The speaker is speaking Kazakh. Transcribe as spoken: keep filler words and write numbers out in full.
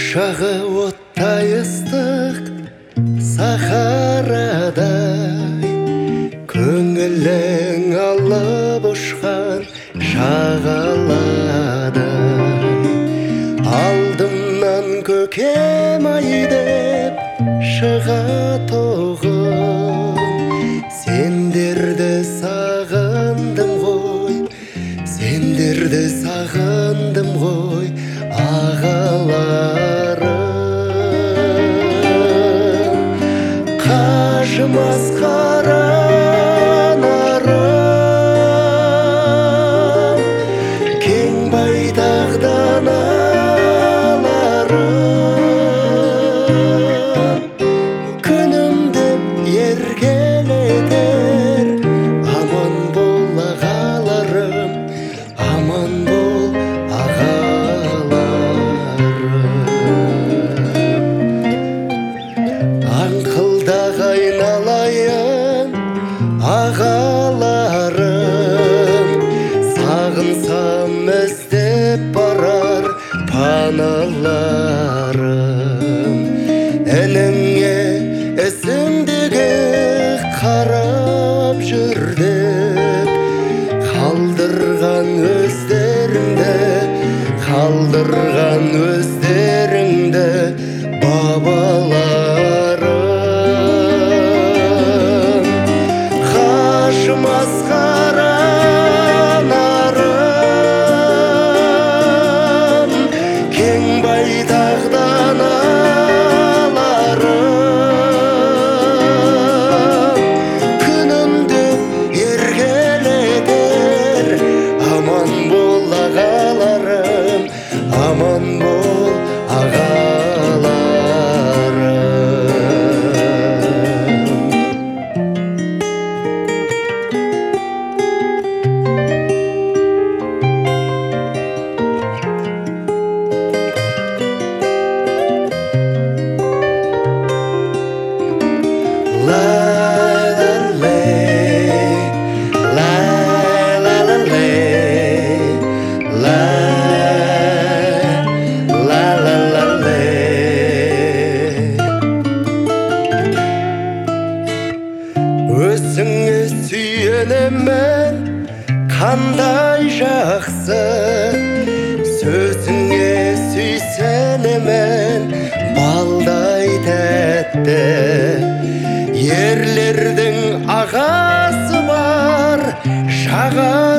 Құшағы оттай ыстық сахарадай, көңілің алып ұшқан шағаладай. Алдымнан көкем ай деп шығатұғын, сендерді сағындым ғой, сендерді сағындым ғой ағаларым. Қажымас қара нарым, кең байтақ даналарым, күнімді еркелетер. Аман бол ағаларым, аман бол ағаларым. Аңқылдақ айналайын ағаларым, сағынсам іздеп барар паналарым. Ініңе ісіңдегі қарап жүрдік, қалдырған өздеріңді, қалдырған өздеріңді бабаларым. Қажымас қара нарым, кең байтақ даналарым, күнімді еркелетер. Аман бол ағаларым, аман бол ағаларым. La la lay, la la la lay, la la la la lay. Өзіңе сүйенемін қандай жақсы, сөзіңе сүйсенемін балдай тәтті. Ерлердің ағасы бар, шаға